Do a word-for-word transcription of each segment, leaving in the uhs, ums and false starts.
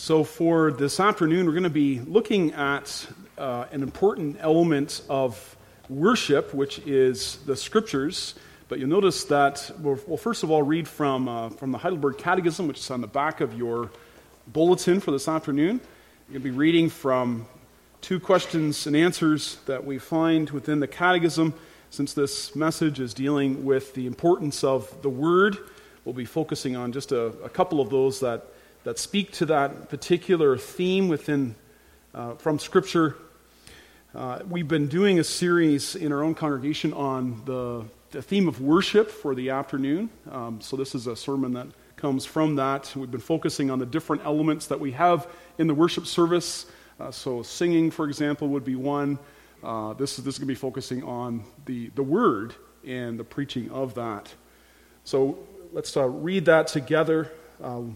So for this afternoon, we're going to be looking at uh, an important element of worship, which is the Scriptures. But you'll notice that we'll, we'll first of all read from uh, from the Heidelberg Catechism, which is on the back of your bulletin for this afternoon. You're going to be reading from two questions and answers that we find within the Catechism. Since this message is dealing with the importance of the Word, we'll be focusing on just a, a couple of those that, that speak to that particular theme within uh, from Scripture. Uh, we've been doing a series in our own congregation on the, the theme of worship for the afternoon. Um, so this is a sermon that comes from that. We've been focusing on the different elements that we have in the worship service. Uh, so singing, for example, would be one. Uh, this is this is going to be focusing on the, the Word and the preaching of that. So let's uh, read that together. Um,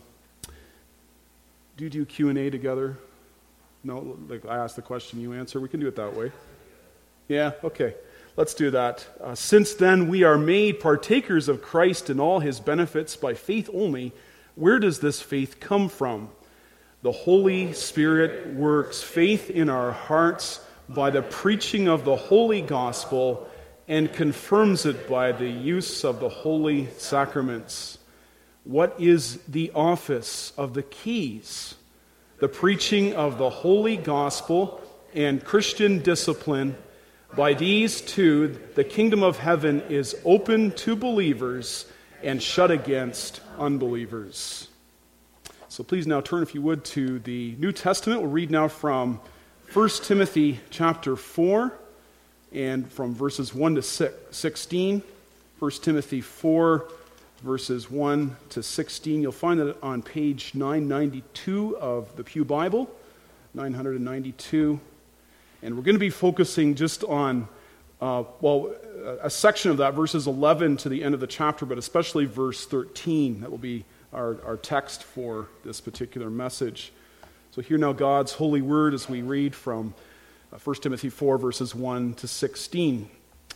do you do Q and A together? No, like I ask the question, you answer. We can do it that way. Yeah, okay. Let's do that. Uh, Since then we are made partakers of Christ and all his benefits by faith only. Where does this faith come from? The Holy Spirit works faith in our hearts by the preaching of the Holy Gospel and confirms it by the use of the holy sacraments. What is the office of the keys? The preaching of the Holy Gospel and Christian discipline. By these two, the kingdom of heaven is open to believers and shut against unbelievers. So please now turn, if you would, to the New Testament. We'll read now from First Timothy chapter four and from verses one to sixteen. First Timothy four, verses one to sixteen. You'll find that on page nine ninety-two of the Pew Bible, nine ninety-two. And we're going to be focusing just on, uh, well, a section of that, verses eleven to the end of the chapter, but especially verse thirteen. That will be our, our text for this particular message. So hear now God's holy word as we read from First Timothy four, verses one to sixteen.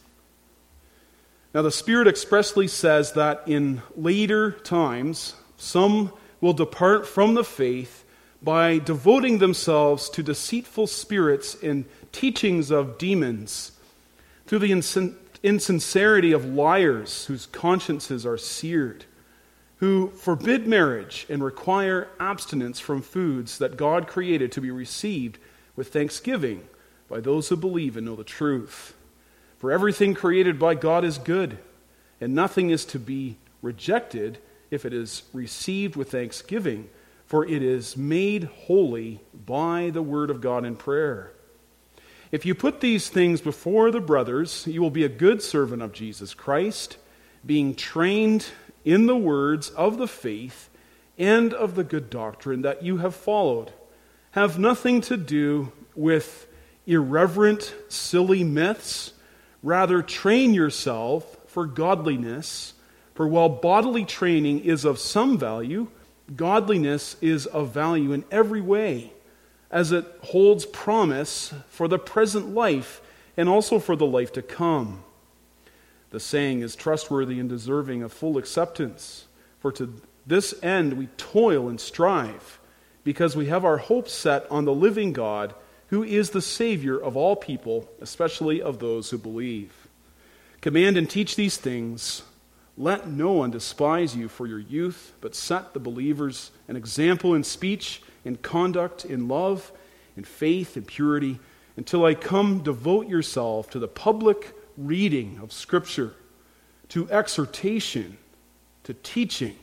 Now the Spirit expressly says that in later times some will depart from the faith by devoting themselves to deceitful spirits and teachings of demons, through the insin- insincerity of liars whose consciences are seared, who forbid marriage and require abstinence from foods that God created to be received with thanksgiving by those who believe and know the truth. For everything created by God is good, and nothing is to be rejected if it is received with thanksgiving, for it is made holy by the word of God in prayer. If you put these things before the brothers, you will be a good servant of Jesus Christ, being trained in the words of the faith and of the good doctrine that you have followed. Have nothing to do with irreverent, silly myths. Rather, train yourself for godliness. For while bodily training is of some value, godliness is of value in every way, as it holds promise for the present life and also for the life to come. The saying is trustworthy and deserving of full acceptance. For to this end we toil and strive, because we have our hopes set on the living God, who is the Savior of all people, especially of those who believe. Command and teach these things. Let no one despise you for your youth, but set the believers an example in speech, in conduct, in love, in faith, in purity. Until I come, devote yourself to the public reading of Scripture, to exhortation, to teaching.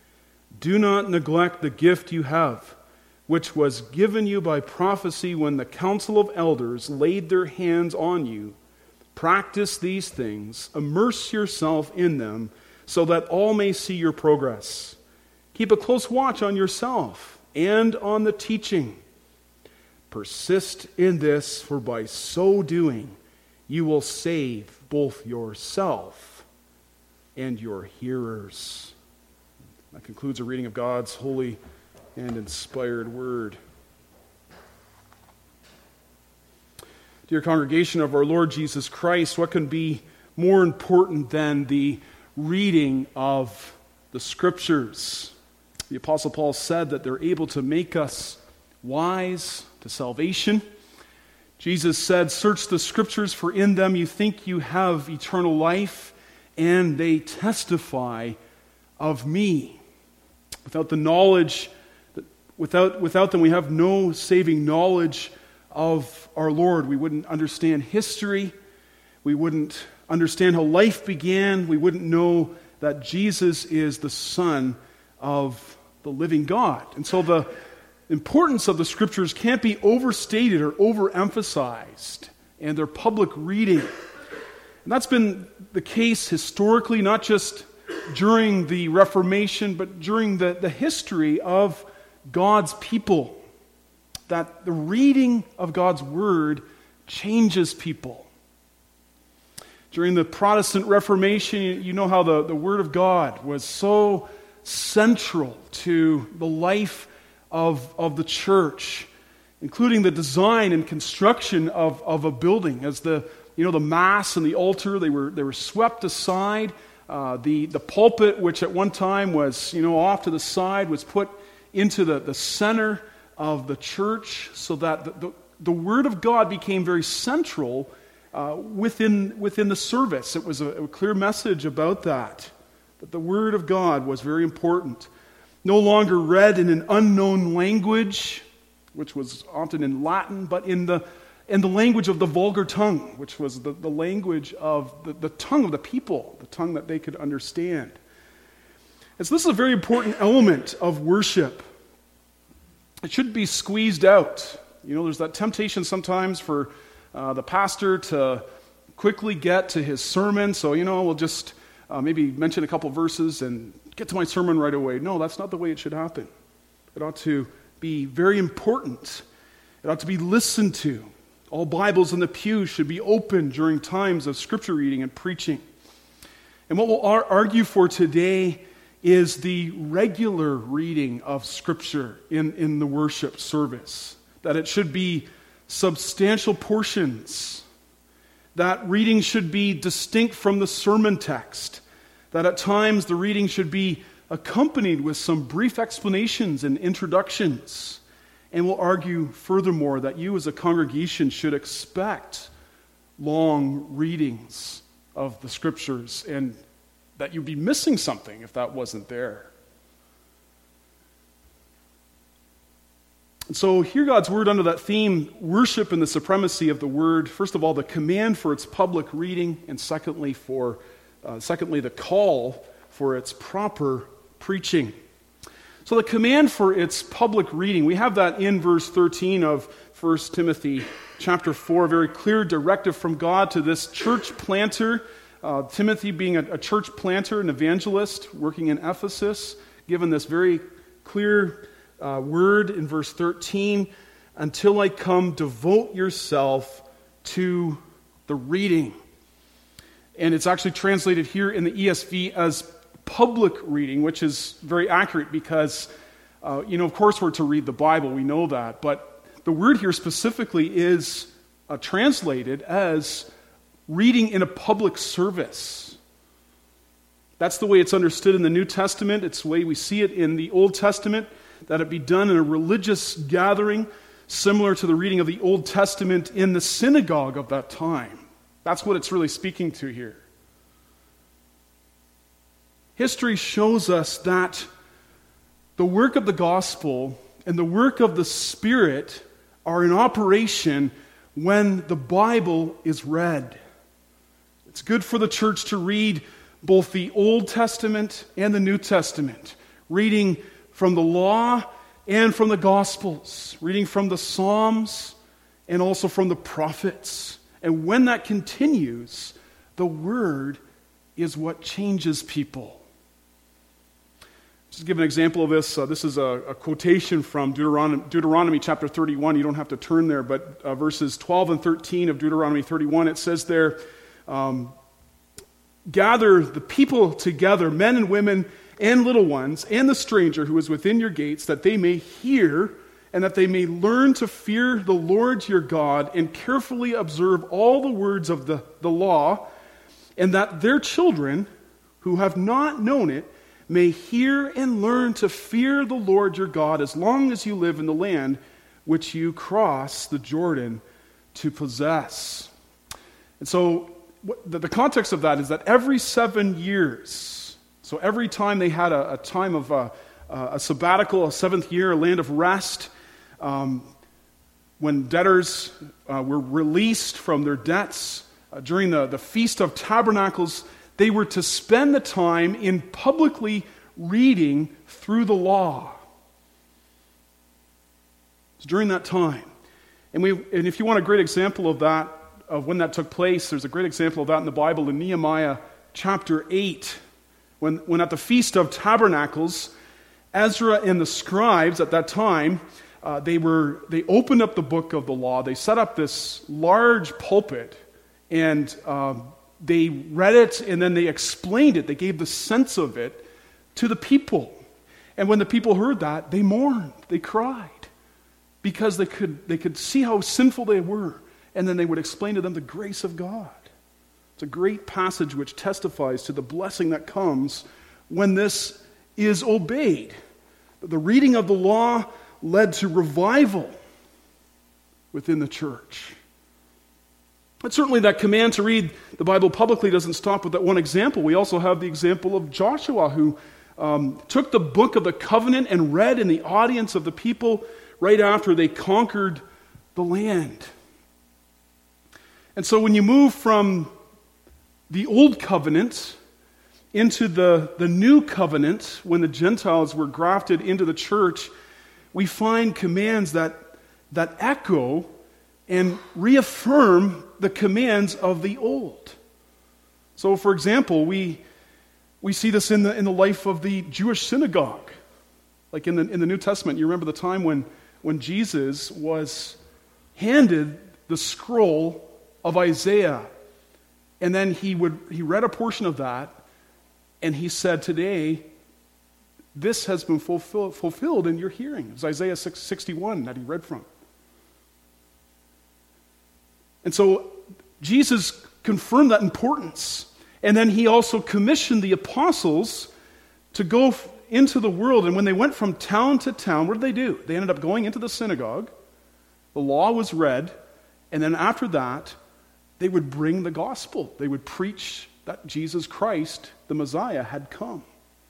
Do not neglect the gift you have, which was given you by prophecy when the council of elders laid their hands on you. Practice these things, immerse yourself in them, so that all may see your progress. Keep a close watch on yourself and on the teaching. Persist in this, for by so doing, you will save both yourself and your hearers. That concludes a reading of God's holy and inspired word. Dear congregation of our Lord Jesus Christ, what can be more important than the reading of the Scriptures? The Apostle Paul said that they're able to make us wise to salvation. Jesus said, "Search the Scriptures, for in them you think you have eternal life, and they testify of me." Without the knowledge, without, without them we have no saving knowledge of our Lord. We wouldn't understand history. We wouldn't understand how life began. We wouldn't know that Jesus is the Son of the living God. And so the importance of the Scriptures can't be overstated or overemphasized, and their public reading. And that's been the case historically, not just during the Reformation, but during the, the history of God's people. That the reading of God's Word changes people. During the Protestant Reformation, you, you know how the, the Word of God was so central to the life of, of the church, including the design and construction of, of a building. As the you know the Mass and the altar, they were they were swept aside. Uh, the the pulpit, which at one time was you know off to the side, was put into the, the center of the church, so that the, the, the Word of God became very central uh, within within the service. It was a, a clear message about that, that the Word of God was very important. No longer read in an unknown language, which was often in Latin, but in the in the language of the vulgar tongue, which was the, the language of the, the tongue of the people, the tongue that they could understand. And so this is a very important element of worship. It shouldn't be squeezed out. You know, there's that temptation sometimes for uh, the pastor to quickly get to his sermon. So, you know, we'll just uh, maybe mention a couple verses and get to my sermon right away. No, that's not the way it should happen. It ought to be very important. It ought to be listened to. All Bibles in the pew should be open during times of scripture reading and preaching. And what we'll ar- argue for today is the regular reading of Scripture in, in the worship service. That it should be substantial portions. That reading should be distinct from the sermon text. That at times the reading should be accompanied with some brief explanations and introductions. And we'll argue furthermore that you as a congregation should expect long readings of the Scriptures, and that you'd be missing something if that wasn't there. And so hear God's Word under that theme, worship and the supremacy of the Word. First of all, the command for its public reading, and secondly, for uh, secondly, the call for its proper preaching. So the command for its public reading, we have that in verse thirteen of First Timothy chapter four, a very clear directive from God to this church planter, uh, Timothy being a, a church planter, an evangelist working in Ephesus, given this very clear uh, word in verse thirteen, until I come, devote yourself to the reading. And it's actually translated here in the E S V as public reading, which is very accurate because, uh, you know, of course we're to read the Bible, we know that, but the word here specifically is uh, translated as reading in a public service. That's the way it's understood in the New Testament. It's the way we see it in the Old Testament, that it be done in a religious gathering, similar to the reading of the Old Testament in the synagogue of that time. That's what it's really speaking to here. History shows us that the work of the gospel and the work of the Spirit are in operation when the Bible is read. It's good for the church to read both the Old Testament and the New Testament, reading from the law and from the Gospels, reading from the Psalms and also from the prophets. And when that continues, the Word is what changes people. Just to give an example of this, uh, this is a, a quotation from Deuteronomy, Deuteronomy chapter thirty-one. You don't have to turn there, but uh, verses twelve and thirteen of Deuteronomy thirty-one, it says there, um, gather the people together, men and women and little ones, and the stranger who is within your gates, that they may hear and that they may learn to fear the Lord your God and carefully observe all the words of the, the law, and that their children who have not known it may hear and learn to fear the Lord your God as long as you live in the land which you cross the Jordan to possess. And so what, the, the context of that is that every seven years, so every time they had a, a time of a, a sabbatical, a seventh year, a land of rest, um, when debtors uh, were released from their debts uh, during the, the Feast of Tabernacles, they were to spend the time in publicly reading through the law. It's during that time. And, we, and if you want a great example of that, of when that took place, there's a great example of that in the Bible in Nehemiah chapter eight. When, when at the Feast of Tabernacles, Ezra and the scribes at that time, uh, they were they opened up the book of the law. They set up this large pulpit, and um, they read it, and then they explained it. They gave the sense of it to the people. And when the people heard that, they mourned, they cried, because they could they could see how sinful they were. And then they would explain to them the grace of God. It's a great passage which testifies to the blessing that comes when this is obeyed. The reading of the law led to revival within the church. But certainly that command to read the Bible publicly doesn't stop with that one example. We also have the example of Joshua, who um, took the book of the covenant and read in the audience of the people right after they conquered the land. And so when you move from the old covenant into the, the new covenant, when the Gentiles were grafted into the church, we find commands that, that echo and reaffirm the commands of the old. So, for example, we we see this in the in the life of the Jewish synagogue. Like in the in the New Testament, you remember the time when, when Jesus was handed the scroll of Isaiah, and then he would he read a portion of that, and he said, "Today, this has been fulfill, fulfilled in your hearing." It was Isaiah six sixty-one that he read from. And so Jesus confirmed that importance. And then he also commissioned the apostles to go into the world. And when they went from town to town, what did they do? They ended up going into the synagogue. The law was read. And then after that, they would bring the gospel. They would preach that Jesus Christ, the Messiah, had come.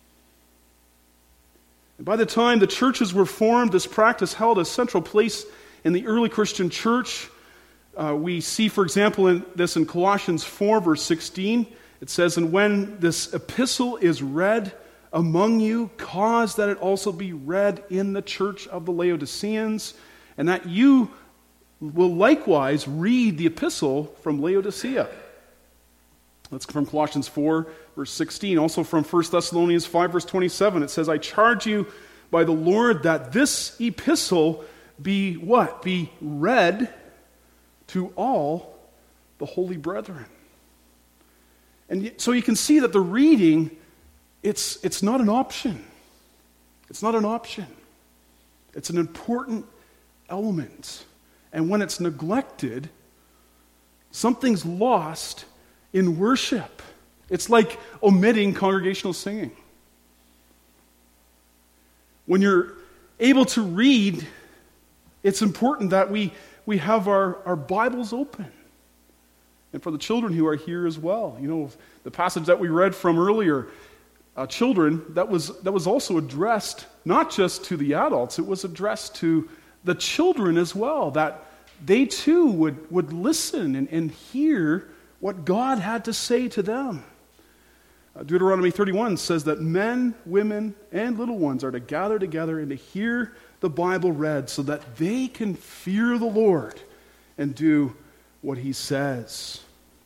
And by the time the churches were formed, this practice held a central place in the early Christian church. Uh, we see, for example, in this in Colossians four, verse sixteen. It says, "And when this epistle is read among you, cause that it also be read in the church of the Laodiceans, and that you will likewise read the epistle from Laodicea." That's from Colossians four, verse sixteen. Also from First Thessalonians five, verse twenty-seven. It says, "I charge you by the Lord that this epistle be" what? "Be read to all the holy brethren." And so you can see that the reading, it's, it's not an option. It's not an option. It's an important element. And when it's neglected, something's lost in worship. It's like omitting congregational singing. When you're able to read, it's important that we, we have our, our Bibles open. And for the children who are here as well. You know, the passage that we read from earlier, uh, children, that was, that was also addressed not just to the adults, it was addressed to the children as well, that they too would, would listen and, and hear what God had to say to them. Uh, Deuteronomy thirty-one says that men, women, and little ones are to gather together and to hear the Bible read so that they can fear the Lord and do what he says.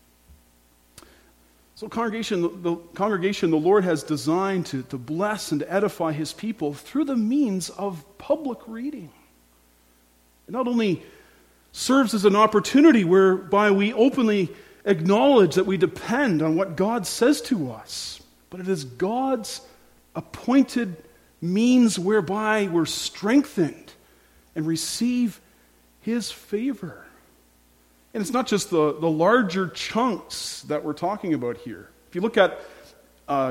So congregation, the, the congregation the Lord has designed to, to bless and to edify his people through the means of public reading. It not only serves as an opportunity whereby we openly acknowledge that we depend on what God says to us, but it is God's appointed means whereby we're strengthened and receive his favor. And it's not just the, the larger chunks that we're talking about here. If you look at uh,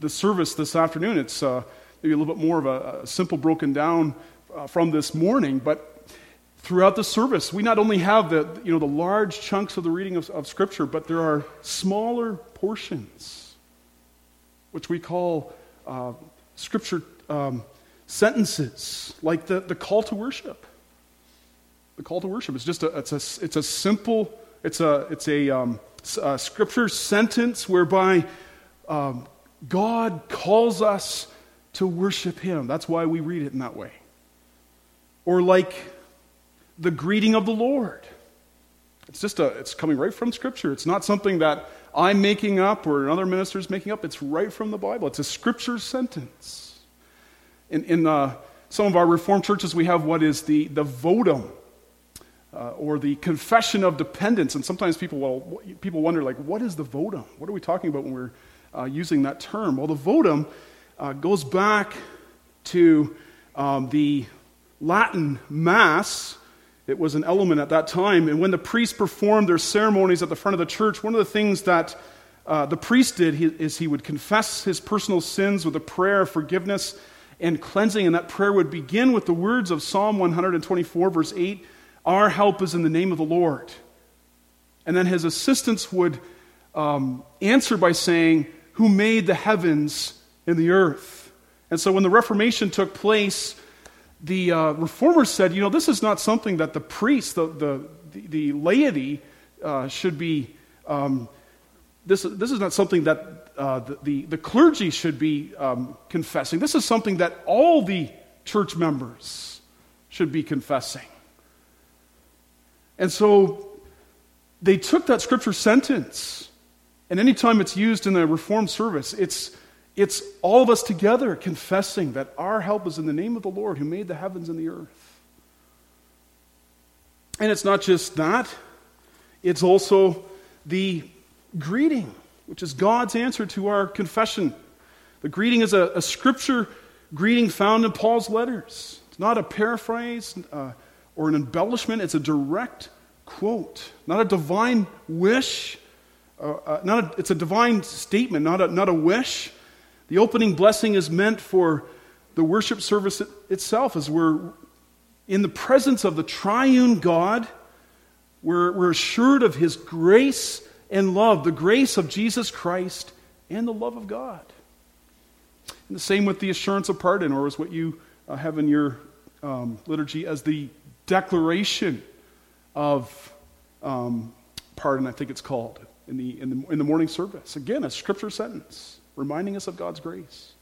the service this afternoon. It's uh, maybe a little bit more of a, a simple broken down uh, from this morning, but throughout the service, we not only have the you know the large chunks of the reading of, of Scripture, but there are smaller portions, which we call uh, Scripture um, sentences, like the, the call to worship. The call to worship is just a it's a it's a simple it's a it's a, um, a Scripture sentence whereby um, God calls us to worship Him. That's why we read it in that way. Or like the greeting of the Lord. It's just a, it's coming right from Scripture. It's not something that I'm making up or another minister's making up. It's right from the Bible. It's a Scripture sentence. In, in uh, some of our Reformed churches, we have what is the, the votum, uh, or the confession of dependence. And sometimes people well, people wonder, like, what is the votum? What are we talking about when we're uh, using that term? Well, the votum uh, goes back to um, the Latin Mass. It was an element at that time. And when the priests performed their ceremonies at the front of the church, one of the things that uh, the priest did he, is he would confess his personal sins with a prayer of forgiveness and cleansing. And that prayer would begin with the words of Psalm one twenty-four, verse eight, "Our help is in the name of the Lord." And then his assistants would um, answer by saying, "Who made the heavens and the earth?" And so when the Reformation took place, the uh, reformers said, you know, this is not something that the priests, the the, the, the laity uh, should be, um, this, this is not something that uh, the, the, the clergy should be um, confessing. This is something that all the church members should be confessing. And so they took that Scripture sentence, and anytime it's used in a Reformed service, it's It's all of us together confessing that our help is in the name of the Lord who made the heavens and the earth. And it's not just that. It's also the greeting, which is God's answer to our confession. The greeting is a, a Scripture greeting found in Paul's letters. It's not a paraphrase uh, or an embellishment. It's a direct quote, not a divine wish. Uh, uh, not a, it's a divine statement, not a, not a wish. The opening blessing is meant for the worship service itself, as we're in the presence of the triune God. We're, we're assured of His grace and love, the grace of Jesus Christ and the love of God. And the same with the assurance of pardon, or as what you uh, have in your um, liturgy as the declaration of um, pardon, I think it's called, in the, in the, in the morning service. Again, a Scripture sentence, reminding us of God's grace.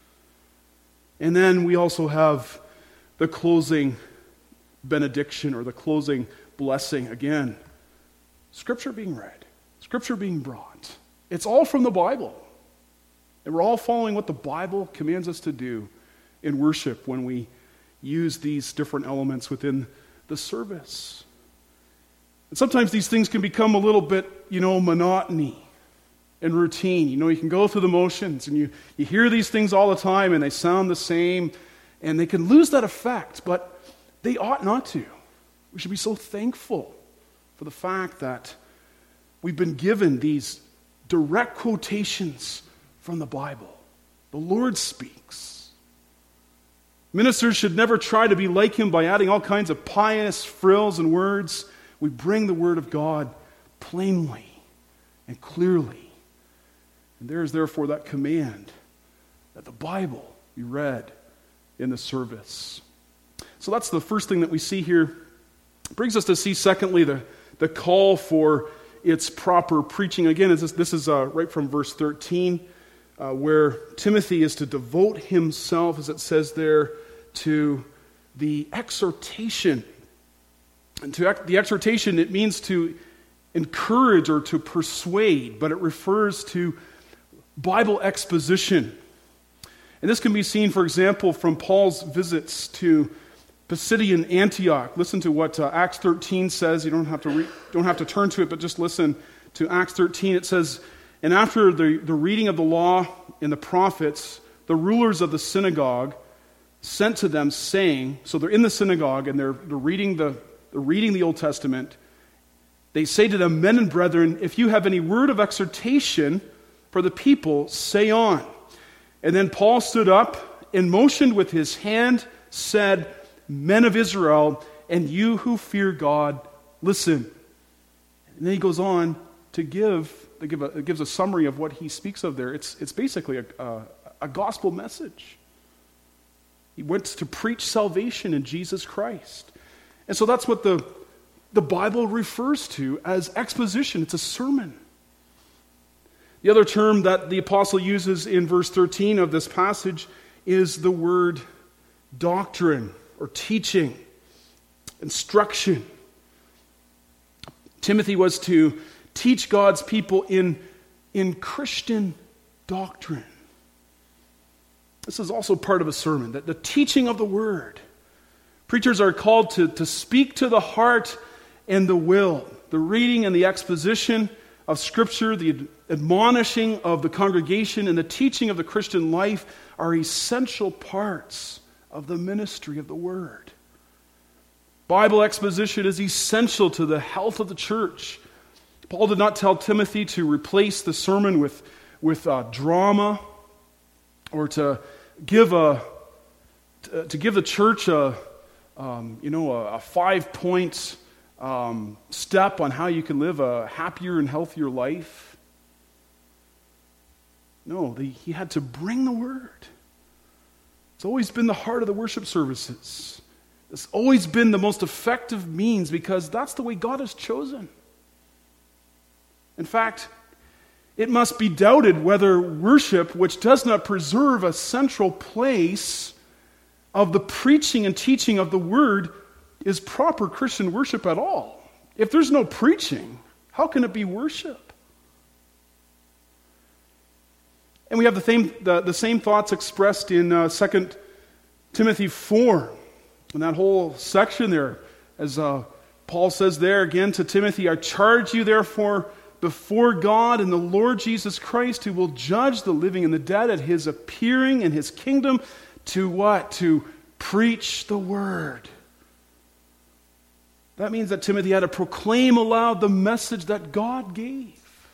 And then we also have the closing benediction, or the closing blessing. Again, Scripture being read, Scripture being brought. It's all from the Bible. And we're all following what the Bible commands us to do in worship when we use these different elements within the service. And sometimes these things can become a little bit, you know, monotony and routine. You know, you can go through the motions and you, you hear these things all the time and they sound the same and they can lose that effect, but they ought not to. We should be so thankful for the fact that we've been given these direct quotations from the Bible. The Lord speaks. Ministers should never try to be like Him by adding all kinds of pious frills and words. We bring the Word of God plainly and clearly. And there is therefore that command that the Bible be read in the service. So that's the first thing that we see here. It brings us to see, secondly, the, the call for its proper preaching. Again, this, this is uh, right from verse thirteen, uh, where Timothy is to devote himself, as it says there, to the exhortation. And to ex- the exhortation, it means to encourage or to persuade, but it refers to Bible exposition. And this can be seen, for example, from Paul's visits to Pisidian Antioch. Listen to what uh, Acts thirteen says. You don't have to re- don't have to turn to it, but just listen to Acts thirteen. It says, "And after the, the reading of the law and the prophets, the rulers of the synagogue sent to them, saying," so they're in the synagogue and they're, they're reading the they're reading the Old Testament. They say to them, "Men and brethren, if you have any word of exhortation for the people, say on." And then Paul stood up and motioned with his hand, said, "Men of Israel, and you who fear God, listen." And then he goes on to give, to give a, gives a summary of what he speaks of there. It's, it's basically a, a, a gospel message. He went to preach salvation in Jesus Christ. And so that's what the, the Bible refers to as exposition. It's a sermon. The other term that the apostle uses in verse thirteen of this passage is the word doctrine or teaching, instruction. Timothy was to teach God's people in, in Christian doctrine. This is also part of a sermon, that the teaching of the word. Preachers are called to, to speak to the heart and the will. The reading and the exposition of Scripture, the admonishing of the congregation, and the teaching of the Christian life are essential parts of the ministry of the word. Bible exposition is essential to the health of the church. Paul did not tell Timothy to replace the sermon with, with uh, drama, or to give a to give the church a um, you know a, a five point um, step on how you can live a happier and healthier life. No, the, he had to bring the word. It's always been the heart of the worship services. It's always been the most effective means because that's the way God has chosen. In fact, it must be doubted whether worship, which does not preserve a central place of the preaching and teaching of the word, is proper Christian worship at all. If there's no preaching, how can it be worship? And we have the same, the, the same thoughts expressed in uh, Second Timothy four. In that whole section there, as uh, Paul says there again to Timothy, "I charge you therefore before God and the Lord Jesus Christ, who will judge the living and the dead at his appearing in his kingdom," to what? To preach the word. That means that Timothy had to proclaim aloud the message that God gave.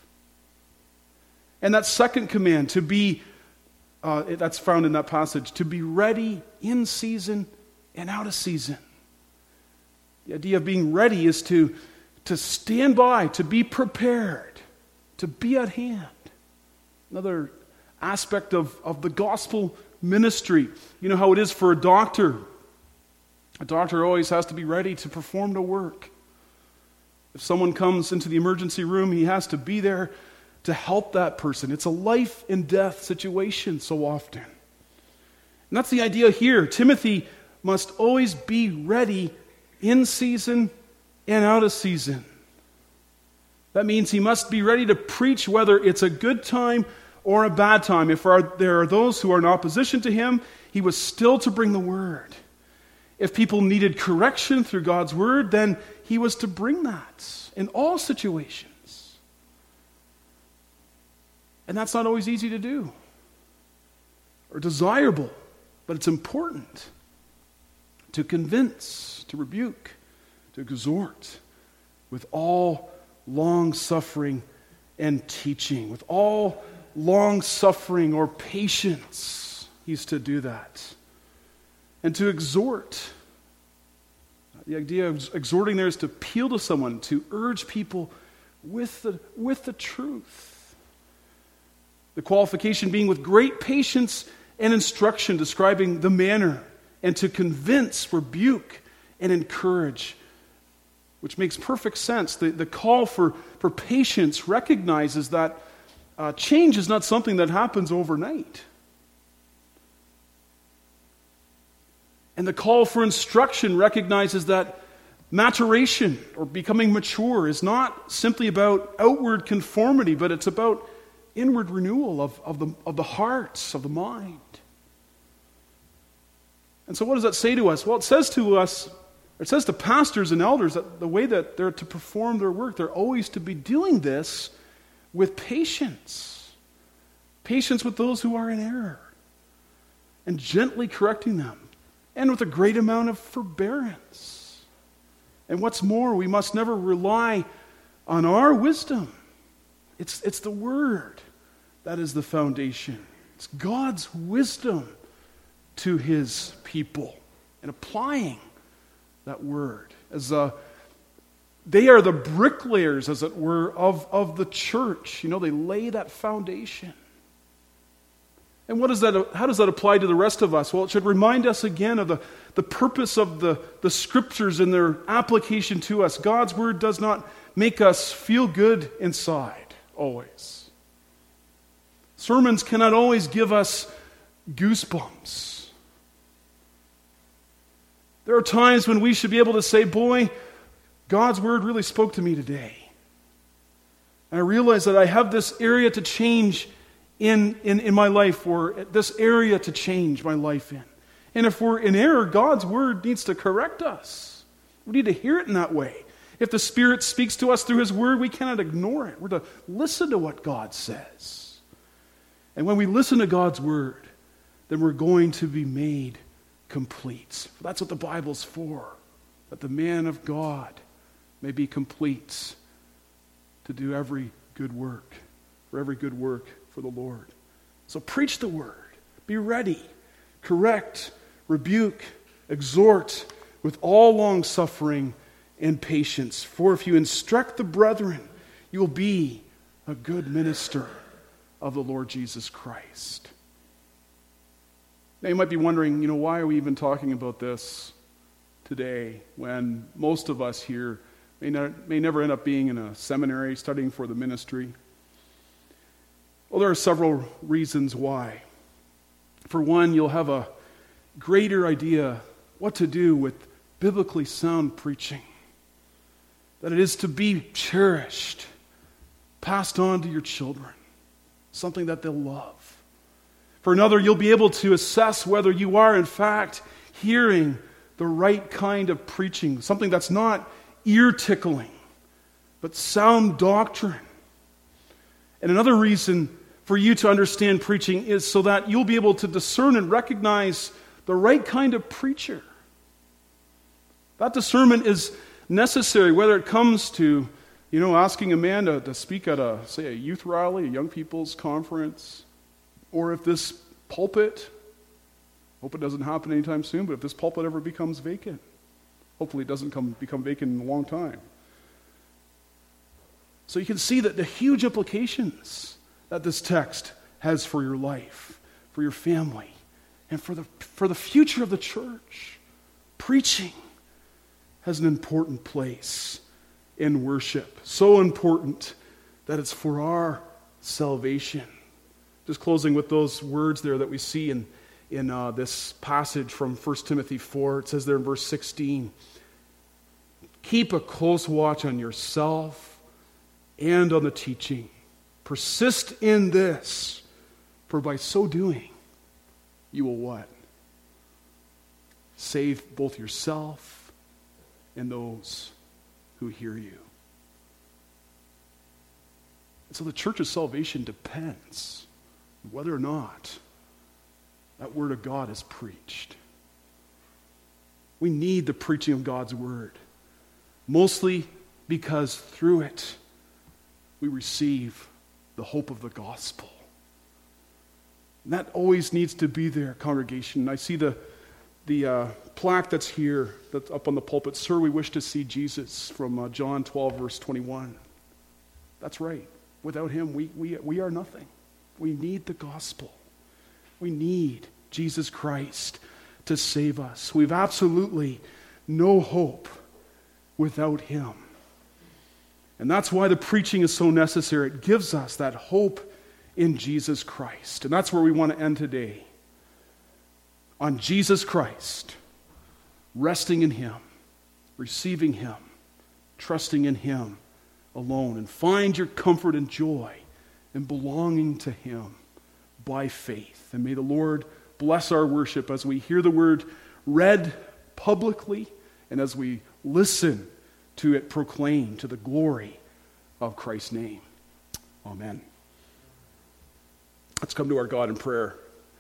And that second command, to be, uh, that's found in that passage, to be ready in season and out of season. The idea of being ready is to, to stand by, to be prepared, to be at hand. Another aspect of, of the gospel ministry. You know how it is for a doctor. A doctor always has to be ready to perform the work. If someone comes into the emergency room, he has to be there to help that person. It's a life and death situation so often. And that's the idea here. Timothy must always be ready in season and out of season. That means he must be ready to preach whether it's a good time or a bad time. If there are those who are in opposition to him, he was still to bring the word. If people needed correction through God's word, then he was to bring that in all situations. And that's not always easy to do or desirable, but it's important to convince, to rebuke, to exhort with all long-suffering and teaching, with all long-suffering or patience. He's to do that. And to exhort. The idea of exhorting there is to appeal to someone, to urge people with the, with the truth. The qualification being with great patience and instruction, describing the manner, and to convince, rebuke, and encourage, which makes perfect sense. The, the call for, for patience recognizes that uh, change is not something that happens overnight. And the call for instruction recognizes that maturation or becoming mature is not simply about outward conformity, but it's about inward renewal of, of, the, of the heart, of the mind. And so what does that say to us? Well, it says to us, it says to pastors and elders that the way that they're to perform their work, they're always to be doing this with patience. Patience with those who are in error. And gently correcting them. And with a great amount of forbearance. And what's more, we must never rely on our wisdom. It's, it's the Word that is the foundation. It's God's wisdom to his people and applying that word. As a, they are the bricklayers, as it were, of, of the church. You know, they lay that foundation. And what does that, how does that apply to the rest of us? Well, it should remind us again of the, the purpose of the, the Scriptures and their application to us. God's Word does not make us feel good inside, always. Sermons cannot always give us goosebumps. There are times when we should be able to say, boy, God's Word really spoke to me today. And I realize that I have this area to change In, in, in my life, or this area to change my life in. And if we're in error, God's Word needs to correct us. We need to hear it in that way. If the Spirit speaks to us through His Word, we cannot ignore it. We're to listen to what God says. And when we listen to God's Word, then we're going to be made complete. That's what the Bible's for, that the man of God may be complete to do every good work, for every good work for the Lord. So preach the word. Be ready. Correct, rebuke, exhort with all long suffering and patience. For if you instruct the brethren, you will be a good minister of the Lord Jesus Christ. Now you might be wondering, you know, why are we even talking about this today when most of us here may, not, may never end up being in a seminary studying for the ministry? Well, there are several reasons why. For one, you'll have a greater idea what to do with biblically sound preaching. That it is to be cherished, passed on to your children, something that they'll love. For another, you'll be able to assess whether you are, in fact, hearing the right kind of preaching, something that's not ear-tickling, but sound doctrine. And another reason for you to understand preaching is so that you'll be able to discern and recognize the right kind of preacher. That discernment is necessary, whether it comes to, you know, asking a man to, to speak at a, say, a youth rally, a young people's conference, or if this pulpit, hope it doesn't happen anytime soon, but if this pulpit ever becomes vacant, hopefully it doesn't come, become vacant in a long time. So you can see that the huge implications that this text has for your life, for your family, and for the for the future of the church. Preaching has an important place in worship. So important that it's for our salvation. Just closing with those words there that we see in, in uh, this passage from First Timothy four. It says there in verse sixteen, keep a close watch on yourself and on the teaching. Persist in this, for by so doing, you will what? Save both yourself and those who hear you. And so the church's salvation depends whether or not that word of God is preached. We need the preaching of God's word, mostly because through it we receive the hope of the gospel. And that always needs to be there, congregation. I see the the uh, plaque that's here, that's up on the pulpit. Sir, we wish to see Jesus, from uh, John twelve, verse twenty-one. That's right. Without him, we, we, we are nothing. We need the gospel. We need Jesus Christ to save us. We've absolutely no hope without him. And that's why the preaching is so necessary. It gives us that hope in Jesus Christ. And that's where we want to end today. On Jesus Christ, resting in him, receiving him, trusting in him alone, and find your comfort and joy in belonging to him by faith. And may the Lord bless our worship as we hear the word read publicly and as we listen to it proclaimed to the glory of Christ's name. Amen. Let's come to our God in prayer.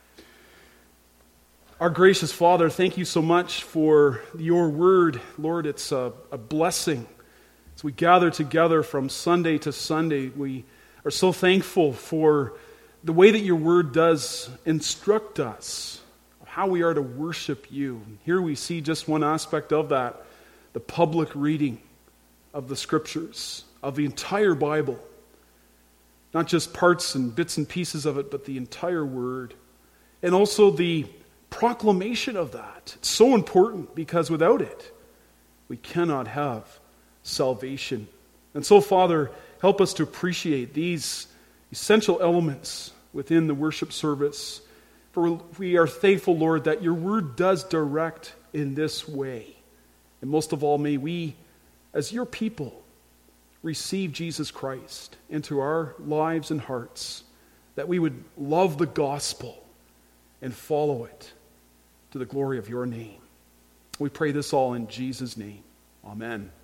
Our gracious Father, thank you so much for your word. Lord, it's a, a blessing. As we gather together from Sunday to Sunday, we are so thankful for the way that your word does instruct us of how we are to worship you. Here we see just one aspect of that, the public reading of the Scriptures, of the entire Bible. Not just parts and bits and pieces of it, but the entire Word. And also the proclamation of that. It's so important because without it, we cannot have salvation. And so, Father, help us to appreciate these essential elements within the worship service. For we are thankful, Lord, that your word does direct in this way. And most of all, may we, as your people, receive Jesus Christ into our lives and hearts, that we would love the gospel and follow it to the glory of your name. We pray this all in Jesus' name. Amen.